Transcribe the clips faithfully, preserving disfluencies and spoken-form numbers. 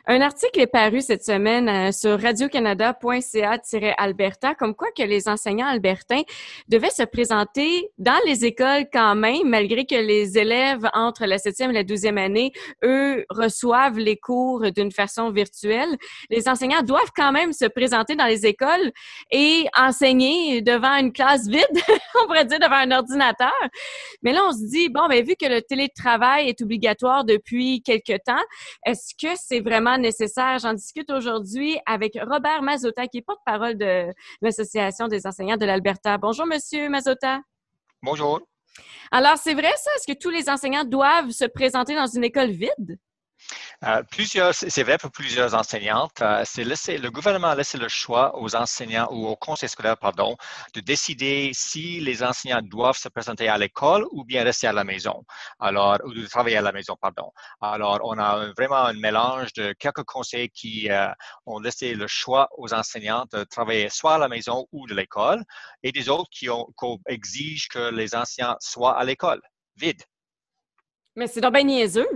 Un article est paru cette semaine euh, sur radio-canada point c a tiret alberta comme quoi que les enseignants albertains devaient se présenter dans les écoles quand même, malgré que les élèves entre la septième et la douzième année, eux, reçoivent les cours d'une façon virtuelle. Les enseignants doivent quand même se présenter dans les écoles et enseigner devant une classe vide, on pourrait dire devant un ordinateur. Mais là, on se dit, bon, ben vu que le télétravail est obligatoire depuis quelque temps, est-ce que c'est vraiment nécessaire? J'en discute aujourd'hui avec Robert Mazotta, qui est porte-parole de l'Association des enseignants de l'Alberta. Bonjour, Monsieur Mazotta. Bonjour. Alors, c'est vrai ça? Est-ce que tous les enseignants doivent se présenter dans une école vide? Euh, plusieurs, c'est vrai pour plusieurs enseignantes, euh, c'est laissé, le gouvernement a laissé le choix aux enseignants ou au conseil scolaire, pardon, de décider si les enseignants doivent se présenter à l'école ou bien rester à la maison. Alors, ou de travailler à la maison, pardon. Alors, on a vraiment un mélange de quelques conseils qui euh, ont laissé le choix aux enseignants de travailler soit à la maison ou de l'école, et des autres qui, ont, qui exigent que les enseignants soient à l'école, vide. Mais c'est donc bien niaiseux.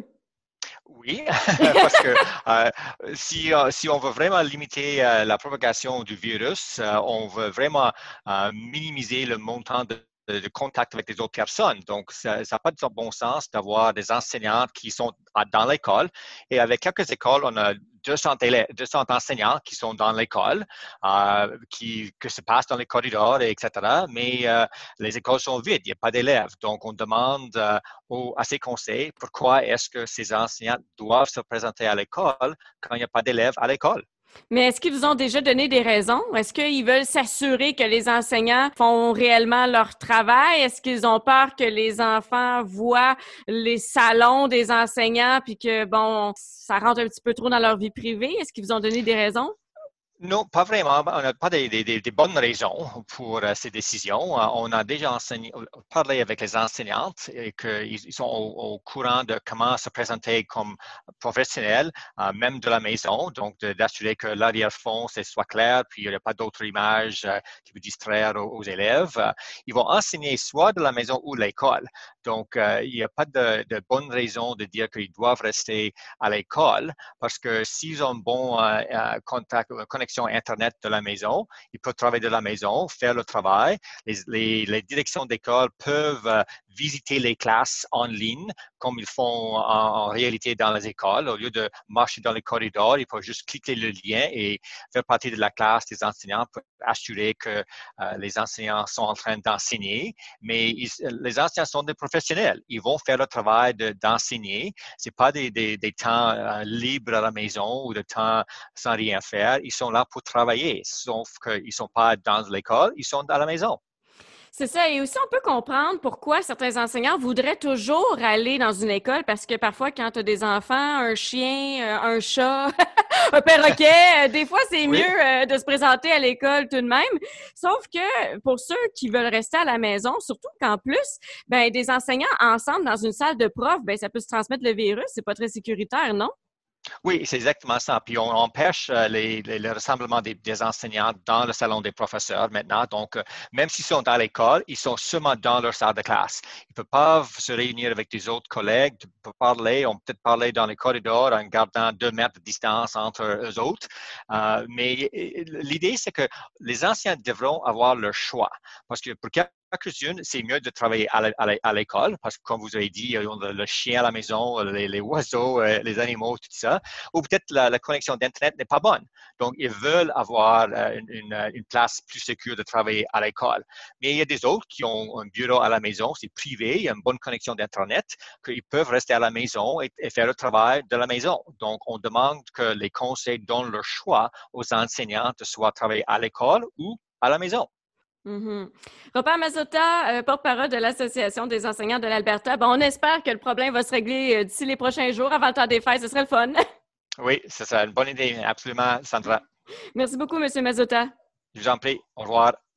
Oui, parce que euh, si, euh, si on veut vraiment limiter euh, la propagation du virus, euh, on veut vraiment euh, minimiser le montant de, de contact avec les autres personnes. Donc, ça n'a pas de bon sens d'avoir des enseignantes qui sont dans l'école. Et avec quelques écoles, on a deux cents, élèves, deux cents enseignants qui sont dans l'école, euh, qui que se passe dans les corridors, et cetera. Mais euh, les écoles sont vides, il n'y a pas d'élèves. Donc, on demande euh, aux, à ces conseils pourquoi est-ce que ces enseignants doivent se présenter à l'école quand il n'y a pas d'élèves à l'école. Mais est-ce qu'ils vous ont déjà donné des raisons? Est-ce qu'ils veulent s'assurer que les enseignants font réellement leur travail? Est-ce qu'ils ont peur que les enfants voient les salons des enseignants puis que, bon, ça rentre un petit peu trop dans leur vie privée? Est-ce qu'ils vous ont donné des raisons? Non, pas vraiment. On n'a pas des, des, des bonnes raisons pour uh, ces décisions. Uh, on a déjà enseigné, parlé avec les enseignantes et qu'ils sont au, au courant de comment se présenter comme professionnels, uh, même de la maison. Donc, d'assurer que l'arrière-fond soit clair, puis il n'y a pas d'autres images uh, qui peuvent distraire aux, aux élèves. Uh, ils vont enseigner soit de la maison ou de l'école. Donc, uh, il n'y a pas de, de bonne raison de dire qu'ils doivent rester à l'école parce que s'ils ont un bon uh, uh, contact, connexion Internet de la maison, ils peuvent travailler de la maison, faire le travail. Les, les, les directions d'école peuvent euh, visiter les classes en ligne comme ils font en, en réalité dans les écoles. Au lieu de marcher dans les corridors, ils peuvent juste cliquer le lien et faire partie de la classe des enseignants pour assurer que euh, les enseignants sont en train d'enseigner. Mais ils, les enseignants sont des professionnels. Ils vont faire le travail de, d'enseigner. Ce n'est pas des, des, des temps euh, libres à la maison ou de temps sans rien faire. Ils sont là pour travailler, sauf qu'ils ne sont pas dans l'école, ils sont à la maison. C'est ça. Et aussi, on peut comprendre pourquoi certains enseignants voudraient toujours aller dans une école parce que parfois, quand tu as des enfants, un chien, euh, un chat, un perroquet, euh, des fois, c'est Oui. mieux euh, de se présenter à l'école tout de même. Sauf que pour ceux qui veulent rester à la maison, surtout qu'en plus, ben, des enseignants ensemble dans une salle de prof, ben, ça peut se transmettre le virus. C'est pas très sécuritaire, non? Oui, c'est exactement ça. Puis on empêche euh, les, les, le rassemblement des, des enseignants dans le salon des professeurs maintenant. Donc, euh, même s'ils sont à l'école, ils sont seulement dans leur salle de classe. Ils ne peuvent pas se réunir avec des autres collègues, pour parler. On peut peut-être parler dans les corridors en gardant deux mètres de distance entre eux autres. Euh, mais l'idée, c'est que les enseignants devront avoir le choix. Parce que pour quelques-unes, c'est mieux de travailler à l'école parce que, comme vous avez dit, le, le chien à la maison, les, les oiseaux, les animaux, tout ça. Ou peut-être la, la connexion d'Internet n'est pas bonne. Donc, ils veulent avoir une, une, une place plus sécure de travailler à l'école. Mais il y a des autres qui ont un bureau à la maison, c'est privé, il y a une bonne connexion d'Internet, qu'ils peuvent rester à la maison et, et faire le travail de la maison. Donc, on demande que les conseils donnent le choix aux enseignants de soit travailler à l'école ou à la maison. Mm-hmm. Robert Mazotta, euh, porte-parole de l'Association des enseignants de l'Alberta. Bon, on espère que le problème va se régler euh, d'ici les prochains jours, avant le temps des fêtes. Ce serait le fun. Oui, c'est ça, une bonne idée, absolument, Sandra. Merci beaucoup, M. Mazotta. Je vous en prie, au revoir.